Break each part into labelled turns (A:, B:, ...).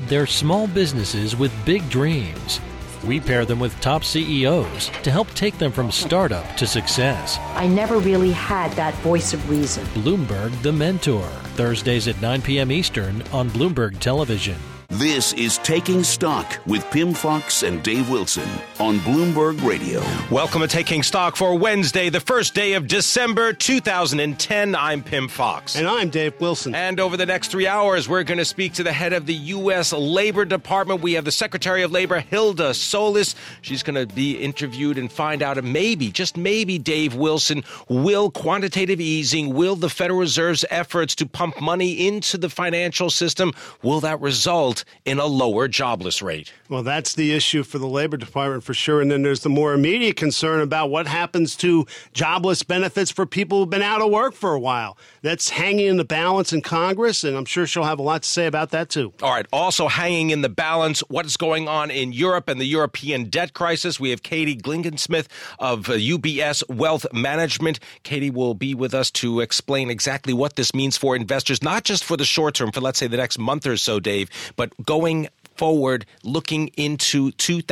A: They're small businesses with big dreams. We pair them with top CEOs to help take them from startup to success.
B: I never really had that voice of reason.
A: Bloomberg The Mentor, Thursdays at 9 p.m. Eastern on Bloomberg Television.
C: This is Taking Stock with Pim Fox and Dave Wilson on Bloomberg Radio.
D: Welcome to Taking Stock for Wednesday, the first day of December 2010. I'm Pim Fox.
E: And I'm Dave Wilson.
D: And over the next 3 hours, we're going to speak to the head of the U.S. Labor Department. We have the Secretary of Labor, Hilda Solis. She's going to be interviewed and find out if maybe, just maybe, Dave Wilson, will quantitative easing, will the Federal Reserve's efforts to pump money into the financial system, will that result in a lower jobless rate?
E: Well, that's the issue for the Labor Department for sure. And then there's the more immediate concern about what happens to jobless benefits for people who've been out of work for a while. That's hanging in the balance in Congress, and I'm sure she'll have a lot to say about that, too.
D: All right. Also hanging in the balance, what is going on in Europe and the European debt crisis. We have Katie Glingensmith of UBS Wealth Management. Katie will be with us to explain exactly what this means for investors, not just for the short term, for let's say the next month or so, Dave, but going forward, looking into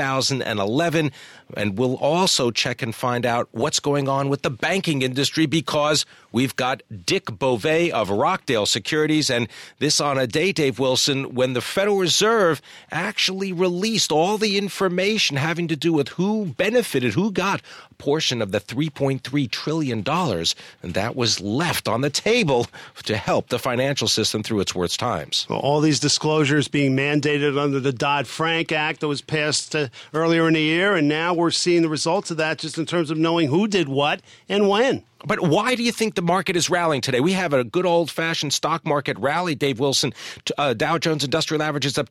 D: 2011, and we'll also check and find out what's going on with the banking industry, because we've got Dick Bove of Rockdale Securities, and this on a day, Dave Wilson, when the Federal Reserve actually released all the information having to do with who benefited, who got a portion of the $3.3 trillion, and that was left on the table to help the financial system through its worst times.
E: Well, all these disclosures being mandated under the Dodd-Frank Act that was passed earlier in the year, and now we're seeing the results of that just in terms of knowing who did what and when.
D: But why do you think the market is rallying today? We have a good old-fashioned stock market rally, Dave Wilson. Dow Jones Industrial Average is up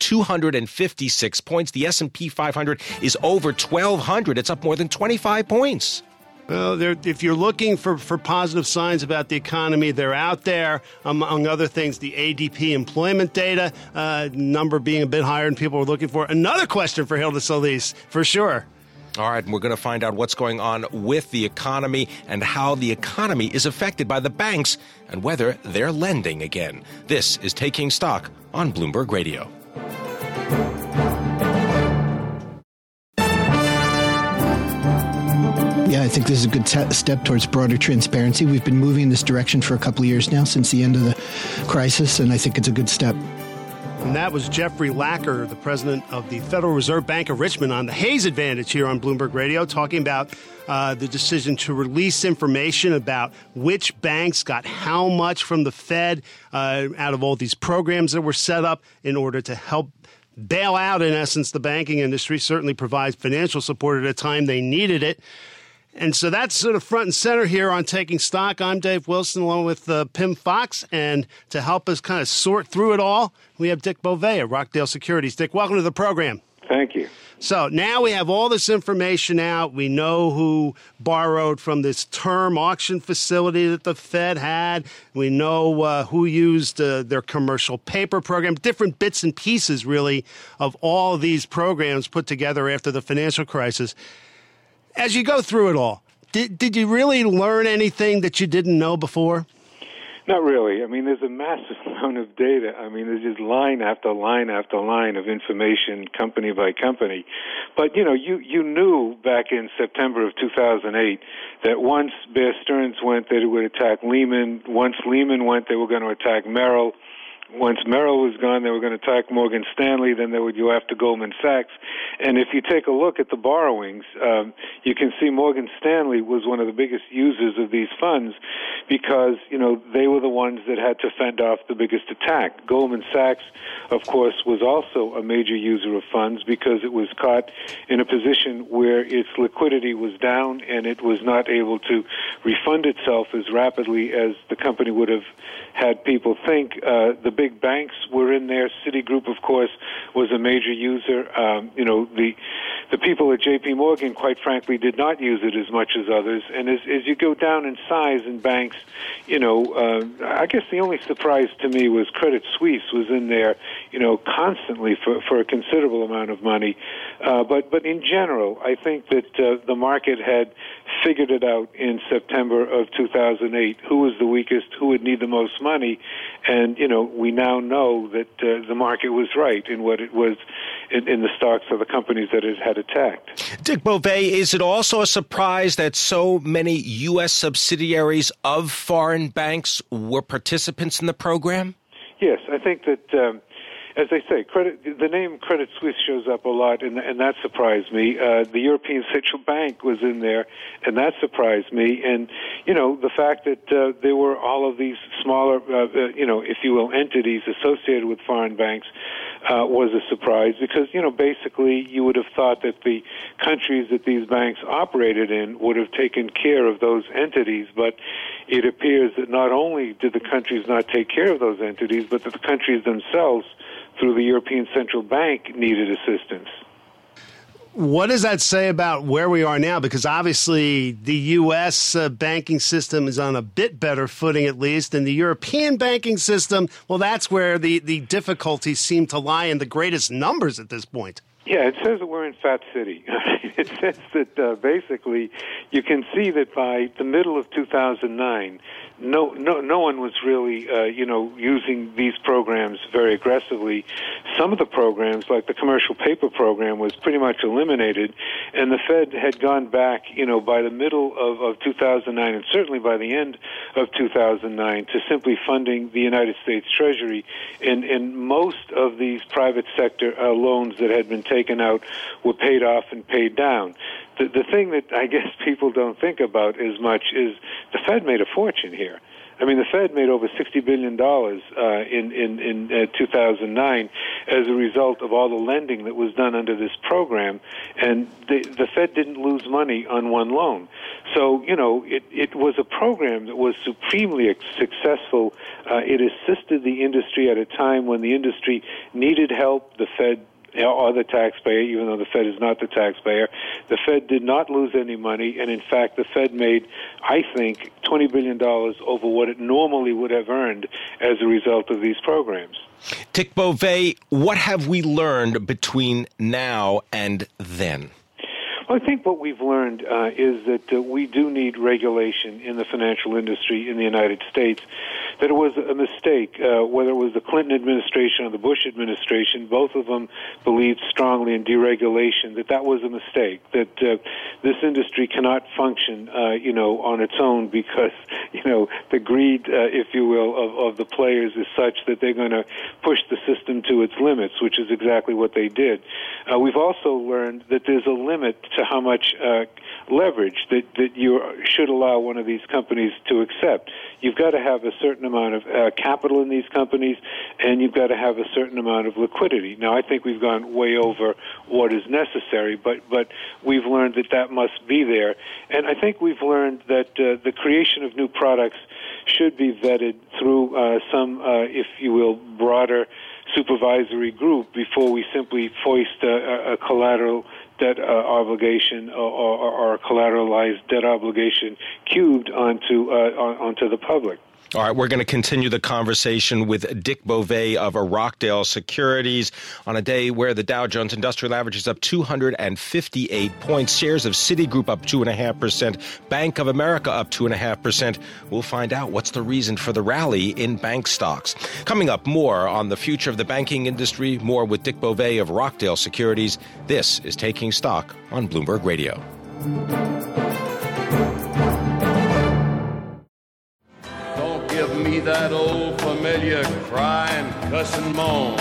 D: 256 points. The S&P 500 is over 1,200. It's up more than 25 points.
E: Well, if you're looking for positive signs about the economy, they're out there. Among other things, the ADP employment data number being a bit higher than people were looking for. Another question for Hilda Solis, for sure.
D: All right, and we're going to find out what's going on with the economy and how the economy is affected by the banks and whether they're lending again. This is Taking Stock on Bloomberg Radio.
F: Yeah, I think this is a good step towards broader transparency. We've been moving in this direction for a couple of years now, since the end of the crisis, and I think it's a good step.
E: And that was Jeffrey Lacker, the president of the Federal Reserve Bank of Richmond, on the Hayes Advantage here on Bloomberg Radio, talking about the decision to release information about which banks got how much from the Fed out of all these programs that were set up in order to help bail out, in essence, the banking industry, certainly provide financial support at a time they needed it. And so that's sort of front and center here on Taking Stock. I'm Dave Wilson along with Pim Fox. And to help us kind of sort through it all, we have Dick Bove of Rockdale Securities. Dick, welcome to the program.
G: Thank you.
E: So now we have all this information out. We know who borrowed from this term auction facility that the Fed had. We know who used their commercial paper program, different bits and pieces, really, of all these programs put together after the financial crisis. As you go through it all, did you really learn anything that you didn't know before?
G: Not really. I mean, there's a massive amount of data. I mean, there's just line after line after line of information, company by company. But, you know, you knew back in September of 2008 that once Bear Stearns went, they would attack Lehman. Once Lehman went, they were going to attack Merrill. Once Merrill was gone, they were going to attack Morgan Stanley. Then they would go after Goldman Sachs. And if you take a look at the borrowings, you can see Morgan Stanley was one of the biggest users of these funds because, you know, they were the ones that had to fend off the biggest attack. Goldman Sachs, of course, was also a major user of funds because it was caught in a position where its liquidity was down and it was not able to refund itself as rapidly as the company would have had people think. The big banks were in there. Citigroup, of course, was a major user. You know, the the people at J.P. Morgan, quite frankly, did not use it as much as others. And as you go down in size in banks, I guess the only surprise to me was Credit Suisse was in there, constantly for a considerable amount of money. But in general, I think that the market had figured it out in September of 2008, who was the weakest, who would need the most money. And, we now know that the market was right in what it was in the stocks of the companies that it had attacked.
D: Dick Bove, is it also a surprise that so many U.S. subsidiaries of foreign banks were participants in the program?
G: Yes, I think that, as I say, the name Credit Suisse shows up a lot, and that surprised me. The European Central Bank was in there, and that surprised me. And, the fact that there were all of these smaller, if you will, entities associated with foreign banks was a surprise because, basically you would have thought that the countries that these banks operated in would have taken care of those entities, but it appears that not only did the countries not take care of those entities, but that the countries themselves, through the European Central Bank, needed assistance.
E: What does that say about where we are now? Because obviously the U.S. banking system is on a bit better footing, at least, and the European banking system, well, that's where the difficulties seem to lie in the greatest numbers at this point.
G: Yeah, it says that we're in Fat City. It says that basically you can see that by the middle of 2009, no one was really, using these programs very aggressively. Some of the programs, like the commercial paper program, was pretty much eliminated, and the Fed had gone back, by the middle of 2009, and certainly by the end of 2009, to simply funding the United States Treasury. And most of these private sector loans that had been taken out were paid off and paid down. The thing that I guess people don't think about as much is the Fed made a fortune here. I mean, the Fed made over $60 billion in 2009 as a result of all the lending that was done under this program, and the Fed didn't lose money on one loan. So, it was a program that was supremely successful. It assisted the industry at a time when the industry needed help. The Fed or the taxpayer, even though the Fed is not the taxpayer. The Fed did not lose any money, and in fact, the Fed made, I think, $20 billion over what it normally would have earned as a result of these programs.
D: Dick Bove, what have we learned between now and then?
G: Well, I think what we've learned is that we do need regulation in the financial industry in the United States, that it was a mistake, whether it was the Clinton administration or the Bush administration, both of them believed strongly in deregulation, that was a mistake, that this industry cannot function, on its own because, the greed, if you will, of the players is such that they're going to push the system to its limits, which is exactly what they did. We've also learned that there's a limit to how much leverage that you should allow one of these companies to accept. You've got to have a certain amount of capital in these companies, and you've got to have a certain amount of liquidity. Now, I think we've gone way over what is necessary, but we've learned that must be there. And I think we've learned that the creation of new products should be vetted through some, if you will, broader supervisory group before we simply foist a collateral debt obligation or a collateralized debt obligation cubed onto the public.
D: All right, we're going to continue the conversation with Dick Bove of Rockdale Securities on a day where the Dow Jones Industrial Average is up 258 points. Shares of Citigroup up 2.5%. Bank of America up 2.5%. We'll find out what's the reason for the rally in bank stocks. Coming up, more on the future of the banking industry, more with Dick Bove of Rockdale Securities. This is Taking Stock on Bloomberg Radio.
H: Give me that old familiar crying, cuss and moan.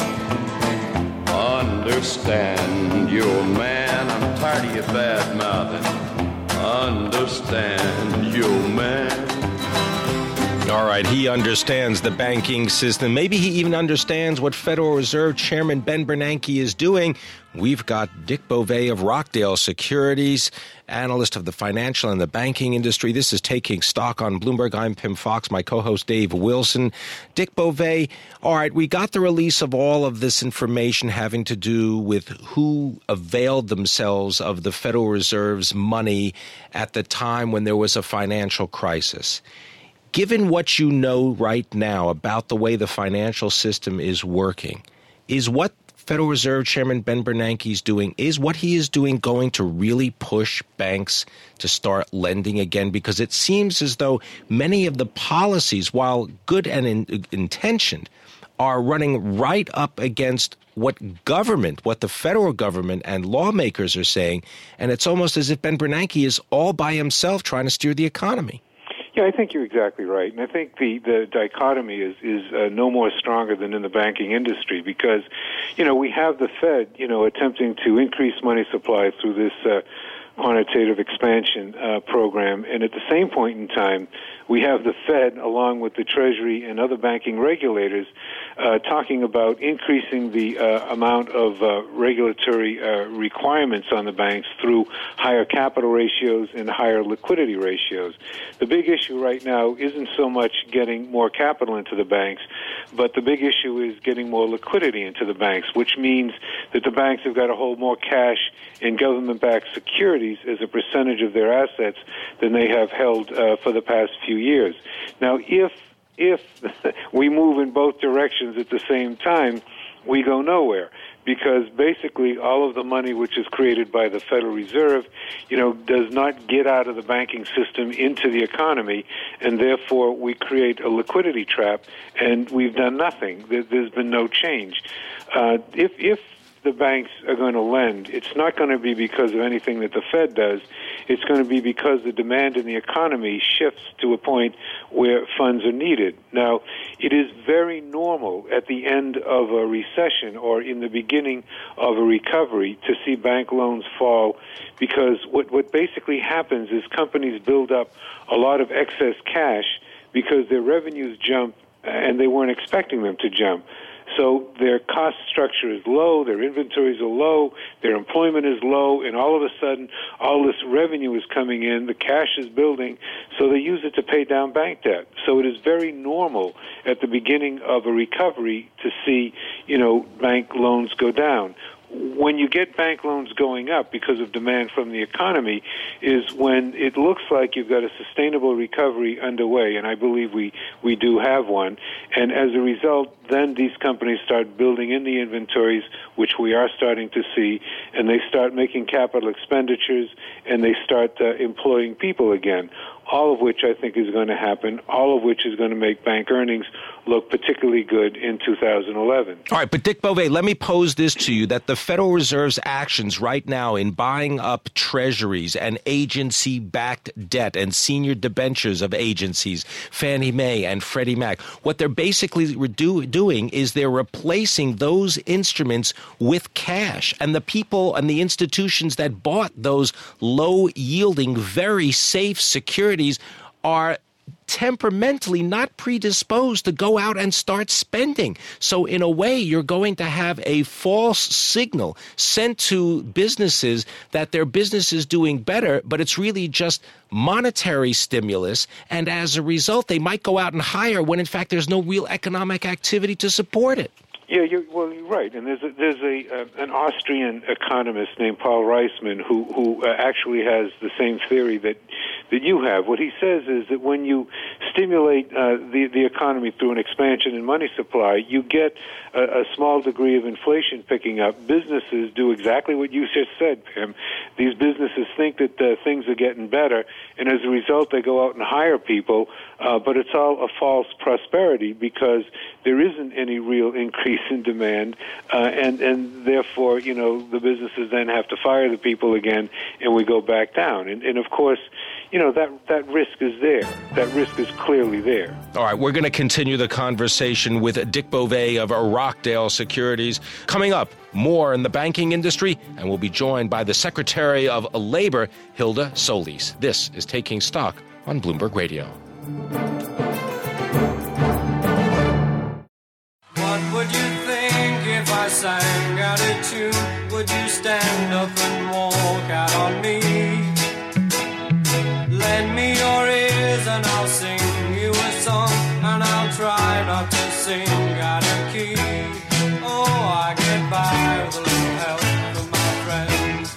H: Understand, you old man, I'm tired of your bad mouthing. Understand, you old man.
D: All right, he understands the banking system. Maybe he even understands what Federal Reserve Chairman Ben Bernanke is doing. We've got Dick Bove of Rockdale Securities, analyst of the financial and the banking industry. This is Taking Stock on Bloomberg. I'm Pim Fox, my co-host Dave Wilson. Dick Bove, all right, we got the release of all of this information having to do with who availed themselves of the Federal Reserve's money at the time when there was a financial crisis. Given what you know right now about the way the financial system is working, is what Federal Reserve Chairman Ben Bernanke is doing, is what he is doing going to really push banks to start lending again? Because it seems as though many of the policies, while good and intentioned, are running right up against what the federal government and lawmakers are saying. And it's almost as if Ben Bernanke is all by himself trying to steer the economy.
G: Yeah, I think you're exactly right. And I think the dichotomy is no more stronger than in the banking industry because, we have the Fed, attempting to increase money supply through this quantitative expansion program. And at the same point in time, we have the Fed, along with the Treasury and other banking regulators, talking about increasing the amount of regulatory requirements on the banks through higher capital ratios and higher liquidity ratios. The big issue right now isn't so much getting more capital into the banks, but the big issue is getting more liquidity into the banks, which means that the banks have got to hold more cash in government-backed securities as a percentage of their assets than they have held for the past few years. Now, if we move in both directions at the same time, we go nowhere because basically all of the money which is created by the Federal Reserve, does not get out of the banking system into the economy, and therefore we create a liquidity trap, and we've done nothing. There's been no change. If the banks are going to lend, it's not going to be because of anything that the Fed does. It's going to be because the demand in the economy shifts to a point where funds are needed. Now, it is very normal at the end of a recession or in the beginning of a recovery to see bank loans fall because what basically happens is companies build up a lot of excess cash because their revenues jump and they weren't expecting them to jump. So their cost structure is low, their inventories are low, their employment is low, and all of a sudden, all this revenue is coming in, the cash is building, so they use it to pay down bank debt. So it is very normal at the beginning of a recovery to see, bank loans go down. When you get bank loans going up because of demand from the economy is when it looks like you've got a sustainable recovery underway, and I believe we do have one. And as a result, then these companies start building in the inventories, which we are starting to see, and they start making capital expenditures, and they start employing people again, all of which I think is going to happen, all of which is going to make bank earnings look particularly good in 2011.
D: All right, but Dick Bove, let me pose this to you, that the Federal Reserve's actions right now in buying up treasuries and agency-backed debt and senior debentures of agencies, Fannie Mae and Freddie Mac, what they're basically doing is they're replacing those instruments with cash. And the people and the institutions that bought those low-yielding, very safe securities are temperamentally not predisposed to go out and start spending. So in a way, you're going to have a false signal sent to businesses that their business is doing better, but it's really just monetary stimulus. And as a result, they might go out and hire when in fact there's no real economic activity to support it.
G: Yeah, you're right. And there's an Austrian economist named Paul Reisman who actually has the same theory that you have. What he says is that when you stimulate the economy through an expansion in money supply, you get a small degree of inflation picking up. Businesses do exactly what you just said, Pim. These businesses think that things are getting better, and as a result, they go out and hire people, but it's all a false prosperity because there isn't any real increase in demand, and therefore, the businesses then have to fire the people again, and we go back down. And of course, that risk is there. That risk is clearly there.
D: All right, we're going to continue the conversation with Dick Bove of Rockdale Securities. Coming up, more in the banking industry, and we'll be joined by the Secretary of Labor, Hilda Solis. This is Taking Stock on Bloomberg Radio.
I: sang out a tune, would you stand up and walk out on me? Lend me your ears and I'll sing you a song, and I'll try not to sing out of key. Oh, I get by with a little help from my friends.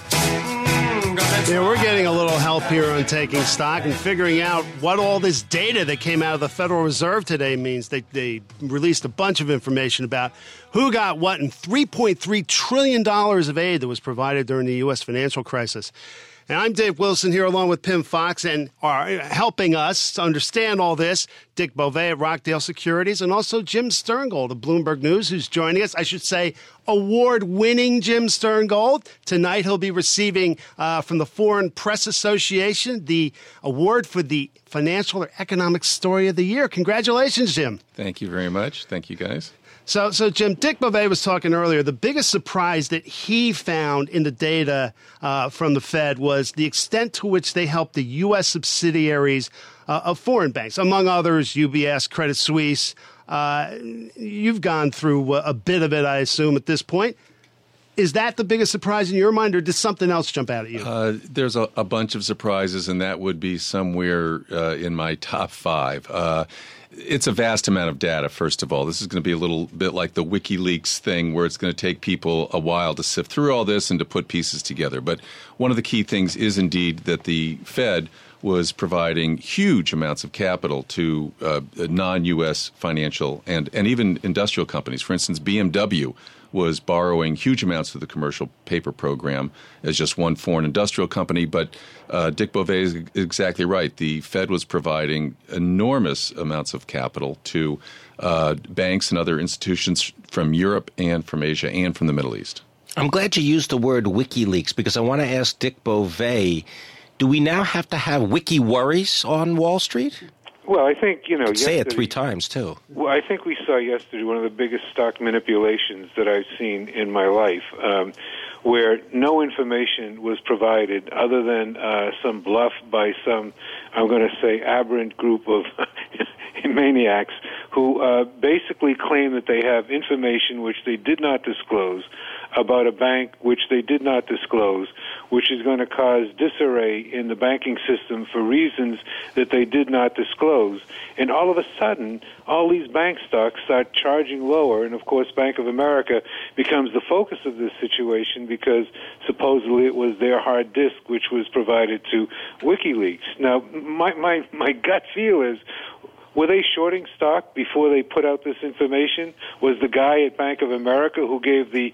E: Yeah, we're getting a little help here on Taking Stock and figuring out what all this data that came out of the Federal Reserve today means. They released a bunch of information about who got what and $3.3 trillion of aid that was provided during the U.S. financial crisis. And I'm Dave Wilson here along with Pim Fox, and are helping us to understand all this, Dick Beauvais at Rockdale Securities, and also Jim Sterngold of Bloomberg News, who's joining us. I should say award-winning Jim Sterngold. Tonight he'll be receiving from the Foreign Press Association the award for the Financial or Economic Story of the Year. Congratulations, Jim.
J: Thank you very much. Thank you, guys.
E: So Jim, Dick Beauvais was talking earlier. The biggest surprise that he found in the data from the Fed was the extent to which they helped the U.S. subsidiaries of foreign banks, among others, UBS, Credit Suisse. You've gone through a bit of it, I assume, at this point. Is that the biggest surprise in your mind, or did something else jump out at you?
J: There's a bunch of surprises, and that would be somewhere in my top five. It's a vast amount of data, first of all. This is going to be a little bit like the WikiLeaks thing, where it's going to take people a while to sift through all this and to put pieces together. But one of the key things is indeed that the Fed was providing huge amounts of capital to non-U.S. financial and even industrial companies. For instance, BMW was borrowing huge amounts of the commercial paper program as just one foreign industrial company. But Dick Beauvais is exactly right. The Fed was providing enormous amounts of capital to banks and other institutions from Europe and from Asia and from the Middle East.
D: I'm glad you used the word WikiLeaks, because I want to ask Dick Beauvais, do we now have to have wiki worries on Wall Street?
G: Well, I think,
D: say it 3 times, too.
G: Well, I think we saw yesterday one of the biggest stock manipulations that I've seen in my life, where no information was provided other than some bluff by some, I'm going to say, aberrant group of maniacs who basically claim that they have information which they did not disclose about a bank which they did not disclose, which is going to cause disarray in the banking system for reasons that they did not disclose. And all of a sudden, all these bank stocks start charging lower, and of course Bank of America becomes the focus of this situation because supposedly it was their hard disk which was provided to WikiLeaks. Now, my gut feel is, were they shorting stock before they put out this information? Was the guy at Bank of America who gave the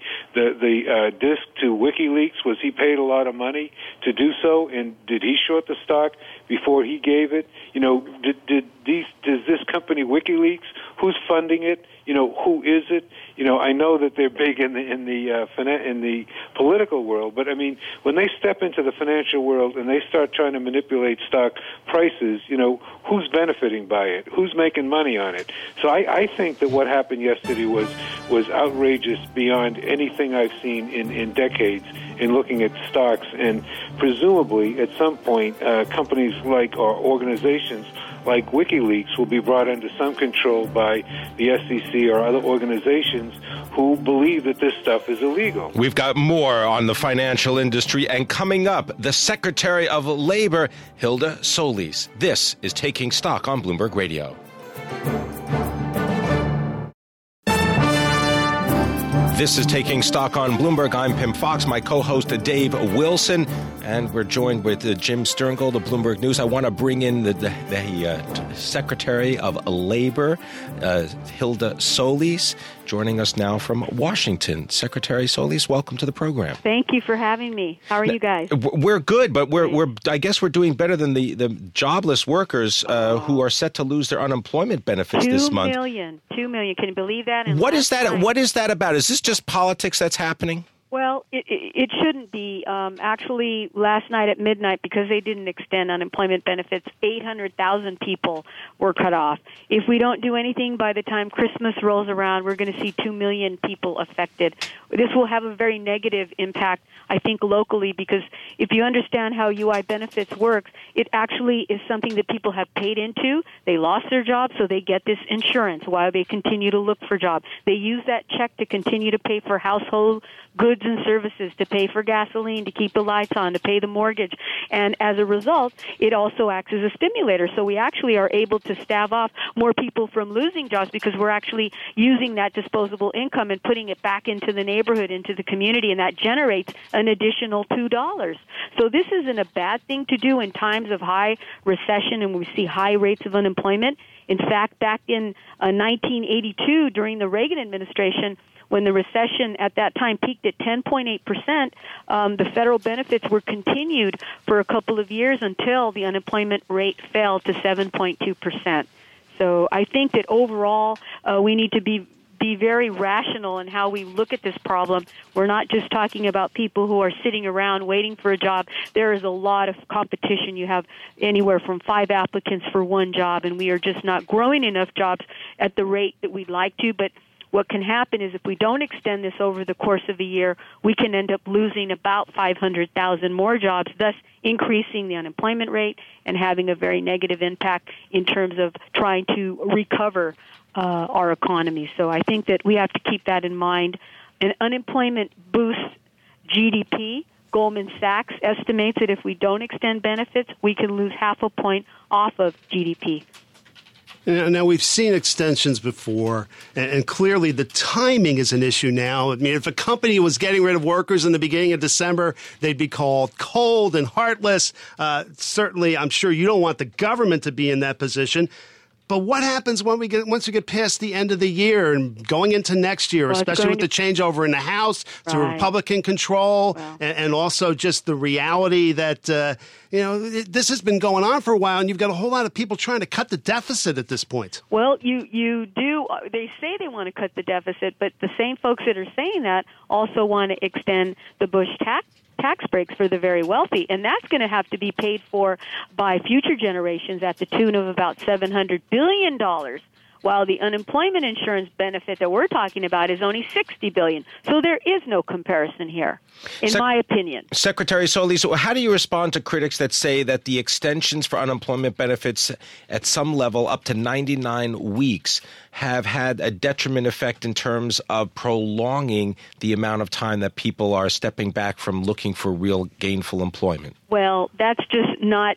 G: disk to WikiLeaks, was he paid a lot of money to do so? And did he short the stock before he gave it? Does this company WikiLeaks, who's funding it? Who is it? I know that they're big in the political world, but I mean, when they step into the financial world and they start trying to manipulate stock prices, who's benefiting by it? Who's making money on it? So I think that what happened yesterday was outrageous beyond anything I've seen in decades in looking at stocks, and presumably at some point companies like, or organizations like WikiLeaks will be brought under some control by the SEC or other organizations who believe that this stuff is illegal.
D: We've got more on the financial industry, and coming up, the Secretary of Labor, Hilda Solis. This is Taking Stock on Bloomberg Radio. This is Taking Stock on Bloomberg. I'm Pim Fox, my co-host Dave Wilson, and we're joined with Jim Sterngold of Bloomberg News. I want to bring in the Secretary of Labor, Hilda Solis, joining us now from Washington. Secretary Solis, welcome to the program.
K: Thank you for having me. How are you guys?
D: We're good, but I guess we're doing better than the jobless workers who are set to lose their unemployment benefits this month.
K: 2 million. Can you believe that?
D: What is that? What is that about? Is this just politics that's happening?
K: Well, Well, it shouldn't be. Actually, last night at midnight, because they didn't extend unemployment benefits, 800,000 people were cut off. If we don't do anything by the time Christmas rolls around, we're going to see 2 million people affected. This will have a very negative impact, I think, locally, because if you understand how UI benefits works, it actually is something that people have paid into. They lost their job, so they get this insurance while they continue to look for jobs. They use that check to continue to pay for household goods and services, to pay for gasoline, to keep the lights on, to pay the mortgage. And as a result, it also acts as a stimulator. So we actually are able to stave off more people from losing jobs because we're actually using that disposable income and putting it back into the neighborhood, into the community, and that generates an additional $2. So this isn't a bad thing to do in times of high recession and we see high rates of unemployment. In fact, back in 1982, during the Reagan administration, when the recession at that time peaked at 10.8%, the federal benefits were continued for a couple of years until the unemployment rate fell to 7.2%. So I think that overall we need to be very rational in how we look at this problem. We're not just talking about people who are sitting around waiting for a job. There is a lot of competition. You have anywhere from 5 applicants for one job, and we are just not growing enough jobs at the rate that we'd like to. But what can happen is if we don't extend this over the course of a year, we can end up losing about 500,000 more jobs, thus increasing the unemployment rate and having a very negative impact in terms of trying to recover our economy. So I think that we have to keep that in mind. And unemployment boosts GDP. Goldman Sachs estimates that if we don't extend benefits, we can lose 0.5 point off of GDP.
E: Now, we've seen extensions before, and clearly the timing is an issue now. I mean, if a company was getting rid of workers in the beginning of December, they'd be called cold and heartless. Certainly, I'm sure you don't want the government to be in that position. But what happens once we get past the end of the year and going into next year, especially with the changeover in the House to Republican control, and also just the reality that this has been going on for a while, and you've got a whole lot of people trying to cut the deficit at this point.
K: Well, you do. They say they want to cut the deficit, but the same folks that are saying that also want to extend the Bush tax breaks for the very wealthy, and that's going to have to be paid for by future generations at the tune of about $700 billion, while the unemployment insurance benefit that we're talking about is only $60 billion. So there is no comparison here, in my opinion.
D: Secretary Solis, how do you respond to critics that say that the extensions for unemployment benefits at some level up to 99 weeks have had a detriment effect in terms of prolonging the amount of time that people are stepping back from looking for real gainful employment?
K: Well, there's just not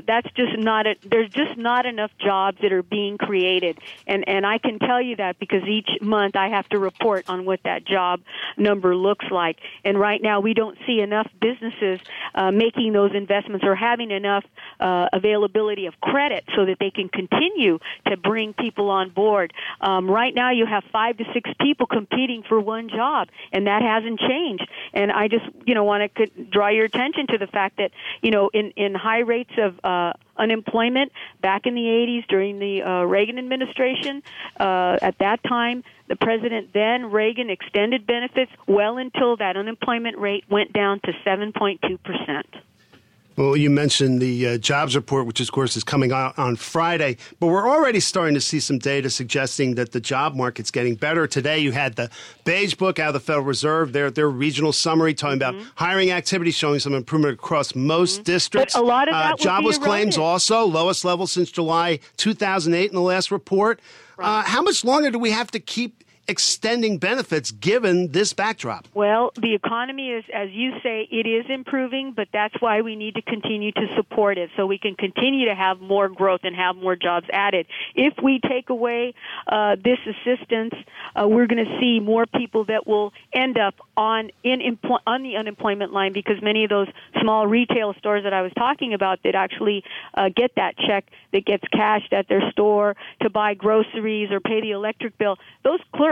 K: enough jobs that are being created. And I can tell you that because each month I have to report on what that job number looks like. And right now we don't see enough businesses making those investments or having enough availability of credit so that they can continue to bring people on board. Right now you have 5 to 6 people competing for one job, and that hasn't changed. And I just, want to draw your attention to the fact that, in high rates of unemployment back in the 80s during the Reagan administration, at that time, the president then, Reagan, extended benefits well until that unemployment rate went down to 7.2%.
E: Well, you mentioned the jobs report, which, of course, is coming out on Friday. But we're already starting to see some data suggesting that the job market's getting better. Today, you had the Beige Book out of the Federal Reserve, their regional summary talking about hiring activity, showing some improvement across most districts.
K: But a lot of that
E: jobless claims also, lowest level since July 2008 in the last report. How much longer do we have to keep extending benefits given this backdrop?
K: Well, the economy is, as you say, it is improving, but that's why we need to continue to support it so we can continue to have more growth and have more jobs added. If we take away this assistance, we're going to see more people that will end up on the unemployment line, because many of those small retail stores that I was talking about that actually get that check that gets cashed at their store to buy groceries or pay the electric bill, those clerks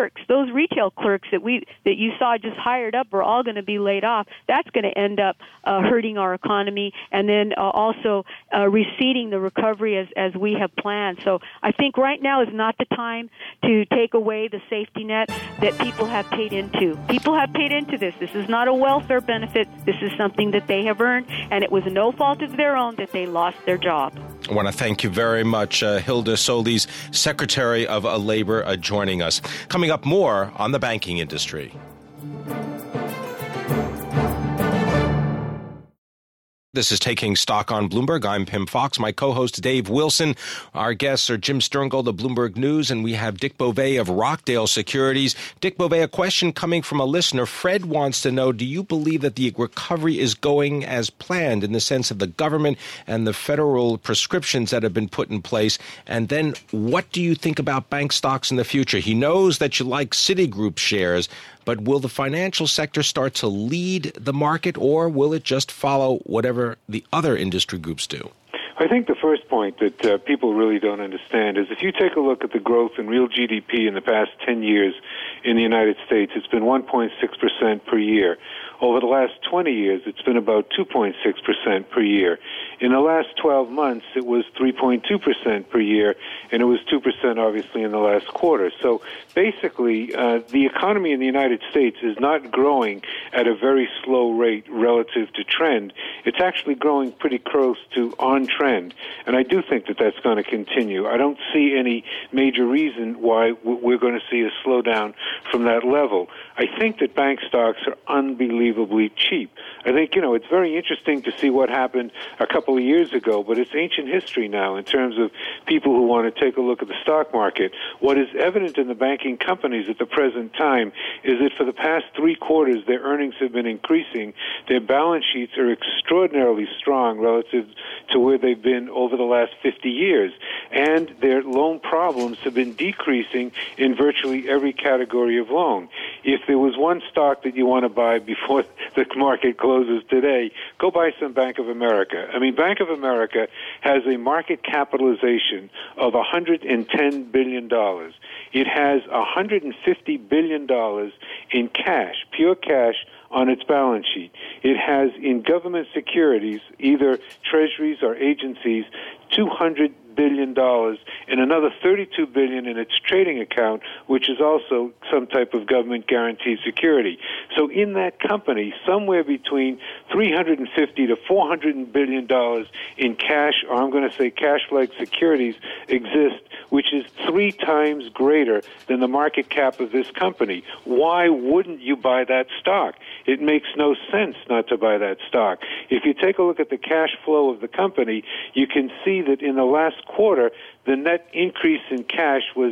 K: clerks, those retail clerks that you saw just hired up, are all going to be laid off. That's going to end up hurting our economy, and then also receding the recovery as we have planned. So I think right now is not the time to take away the safety net that people have paid into. People have paid into this. This is not a welfare benefit. This is something that they have earned, and it was no fault of their own that they lost their job.
D: I want to thank you very much, Hilda Solis, Secretary of Labor, joining us. Coming up, more on the banking industry. This is Taking Stock on Bloomberg. I'm Pim Fox. My co-host, Dave Wilson. Our guests are Jim Sterngold of Bloomberg News, and we have Dick Beauvais of Rockdale Securities. Dick Beauvais, a question coming from a listener. Fred wants to know, do you believe that the recovery is going as planned in the sense of the government and the federal prescriptions that have been put in place? And then what do you think about bank stocks in the future? He knows that you like Citigroup shares, but will the financial sector start to lead the market, or will it just follow whatever the other industry groups do?
G: I think the first point that people really don't understand is if you take a look at the growth in real GDP in the past 10 years in the United States, it's been 1.6% per year. Over the last 20 years, it's been about 2.6% per year. In the last 12 months, it was 3.2% per year, and it was 2% obviously in the last quarter. So basically, the economy in the United States is not growing at a very slow rate relative to trend. It's actually growing pretty close to on trend, and I do think that that's going to continue. I don't see any major reason why we're going to see a slowdown from that level. I think that bank stocks are unbelievably cheap. I think, it's very interesting to see what happened a couple of years ago, but it's ancient history now in terms of people who want to take a look at the stock market. What is evident in the banking companies at the present time is that for the past 3 quarters, their earnings have been increasing. Their balance sheets are extraordinarily strong relative to where they've been over the last 50 years. And their loan problems have been decreasing in virtually every category of loan. If there was one stock that you want to buy before the market closes today, go buy some Bank of America. I mean, Bank of America has a market capitalization of $110 billion. It has $150 billion in cash, pure cash, on its balance sheet. It has in government securities, either treasuries or agencies, $200 billion and another $32 billion in its trading account, which is also some type of government guaranteed security. So in that company, somewhere between $350 to $400 billion in cash, or I'm going to say cash-like securities, exist, which is 3 times greater than the market cap of this company. Why wouldn't you buy that stock? It makes no sense not to buy that stock. If you take a look at the cash flow of the company, you can see that in the last quarter, the net increase in cash was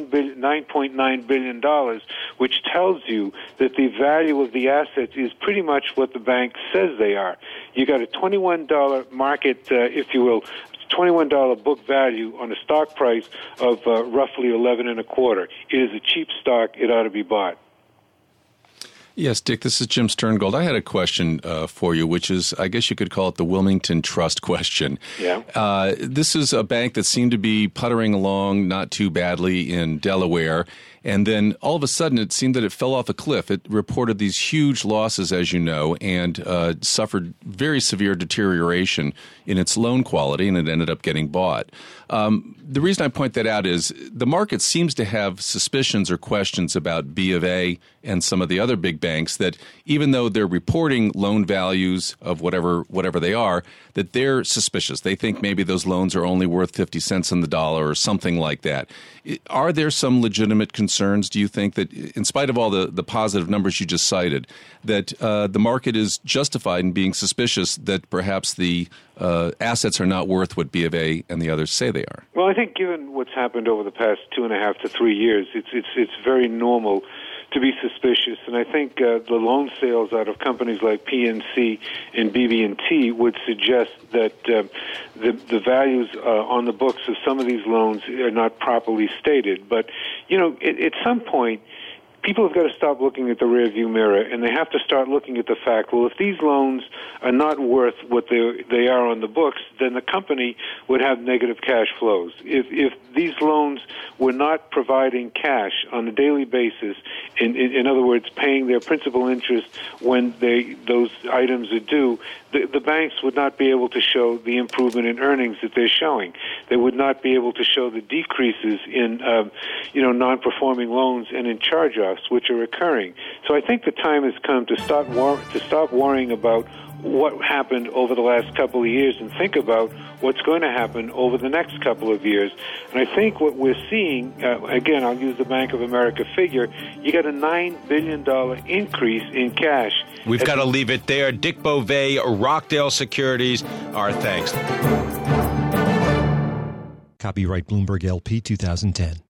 G: $9.9 billion, which tells you that the value of the assets is pretty much what the bank says they are. You got a $21 market, if you will, $21 book value on a stock price of roughly 11 and a quarter. It is a cheap stock. It ought to be bought.
J: Yes, Dick, this is Jim Sterngold. I had a question for you, which is, I guess you could call it the Wilmington Trust question.
G: Yeah.
J: This is a bank that seemed to be puttering along not too badly in Delaware, and then all of a sudden it seemed that it fell off a cliff. It reported these huge losses, as you know, and suffered very severe deterioration in its loan quality, and it ended up getting bought. The reason I point that out is the market seems to have suspicions or questions about B of A and some of the other big banks that even though they're reporting loan values of whatever they are, that they're suspicious. They think maybe those loans are only worth 50 cents on the dollar or something like that. Are there some legitimate concerns, do you think, that in spite of all the positive numbers you just cited, that the market is justified in being suspicious that perhaps the assets are not worth what B of A and the others say they are?
G: Well, I think given what's happened over the past 2.5 to 3 years, it's very normal to be suspicious, and I think the loan sales out of companies like PNC and BB&T would suggest that the values on the books of some of these loans are not properly stated. But, at some point, people have got to stop looking at the rearview mirror, and they have to start looking at the fact, well, if these loans are not worth what they are on the books, then the company would have negative cash flows. If these loans were not providing cash on a daily basis, in other words, paying their principal interest when those items are due, the banks would not be able to show the improvement in earnings that they're showing. They would not be able to show the decreases in non-performing loans and in charge-offs, which are occurring. So I think the time has come to stop worrying about what happened over the last couple of years and think about what's going to happen over the next couple of years. And I think what we're seeing, again, I'll use the Bank of America figure, you got a $9 billion increase in cash.
D: We've got to leave it there. Dick Beauvais, Rockdale Securities, our thanks.
L: Copyright Bloomberg LP 2010.